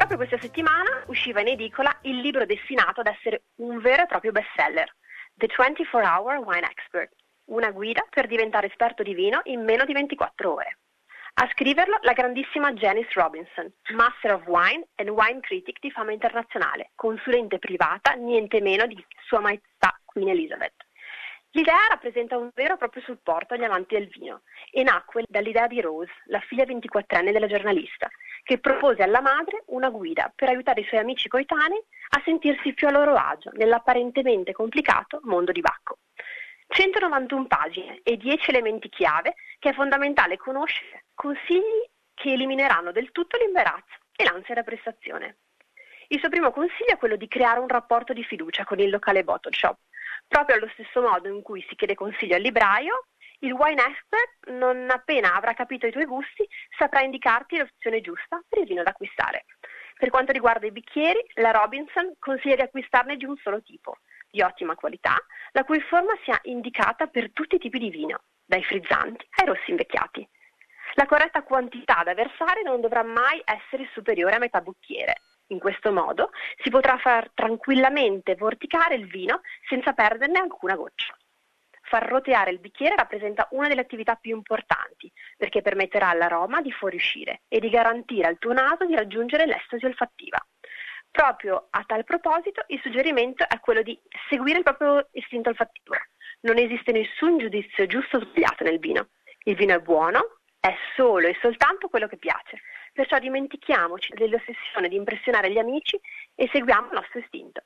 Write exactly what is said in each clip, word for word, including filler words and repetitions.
Proprio questa settimana usciva in edicola il libro destinato ad essere un vero e proprio bestseller, The ventiquattro hour Wine Expert, una guida per diventare esperto di vino in meno di ventiquattro ore. A scriverlo la grandissima Janice Robinson, Master of Wine and Wine Critic di fama internazionale, consulente privata niente meno di Sua Maestà Queen Elizabeth. L'idea rappresenta un vero e proprio supporto agli amanti del vino e nacque dall'idea di Rose, la figlia ventiquattrenne della giornalista, che propose alla madre una guida per aiutare i suoi amici coetanei a sentirsi più a loro agio nell'apparentemente complicato mondo di Bacco. centonovantuno pagine e dieci elementi chiave che è fondamentale conoscere, consigli che elimineranno del tutto l'imbarazzo e l'ansia da prestazione. Il suo primo consiglio è quello di creare un rapporto di fiducia con il locale bottle shop. Proprio allo stesso modo in cui si chiede consiglio al libraio, il wine expert, non appena avrà capito i tuoi gusti, saprà indicarti l'opzione giusta per il vino da acquistare. Per quanto riguarda i bicchieri, la Robinson consiglia di acquistarne di un solo tipo, di ottima qualità, la cui forma sia indicata per tutti i tipi di vino, dai frizzanti ai rossi invecchiati. La corretta quantità da versare non dovrà mai essere superiore a metà bicchiere. In questo modo si potrà far tranquillamente vorticare il vino senza perderne alcuna goccia. Far roteare il bicchiere rappresenta una delle attività più importanti, perché permetterà all'aroma di fuoriuscire e di garantire al tuo naso di raggiungere l'estasi olfattiva. Proprio a tal proposito il suggerimento è quello di seguire il proprio istinto olfattivo. Non esiste nessun giudizio giusto o sbagliato nel vino. Il vino è buono, è solo e soltanto quello che piace. Perciò dimentichiamoci dell'ossessione di impressionare gli amici e seguiamo il nostro istinto.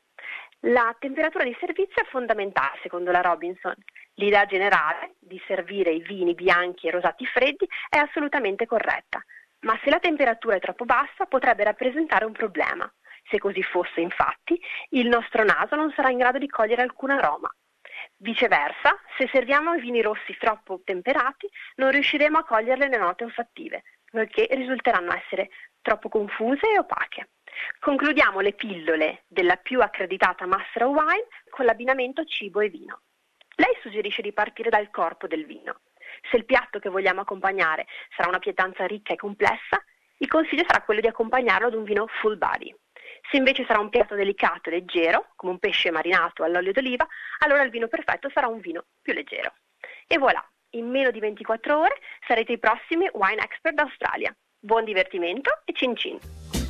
La temperatura di servizio è fondamentale secondo la Robinson. L'idea generale di servire i vini bianchi e rosati freddi è assolutamente corretta, ma se la temperatura è troppo bassa potrebbe rappresentare un problema. Se così fosse, infatti, il nostro naso non sarà in grado di cogliere alcun aroma. Viceversa, se serviamo i vini rossi troppo temperati, non riusciremo a cogliere le note olfattive, perché risulteranno essere troppo confuse e opache. Concludiamo le pillole della più accreditata Master of Wine con l'abbinamento cibo e vino. Lei suggerisce di partire dal corpo del vino. Se il piatto che vogliamo accompagnare sarà una pietanza ricca e complessa, il consiglio sarà quello di accompagnarlo ad un vino full body. Se invece sarà un piatto delicato e leggero, come un pesce marinato all'olio d'oliva, allora il vino perfetto sarà un vino più leggero. E voilà, in meno di ventiquattro ore sarete i prossimi Wine Expert d'Australia. Buon divertimento e cin cin!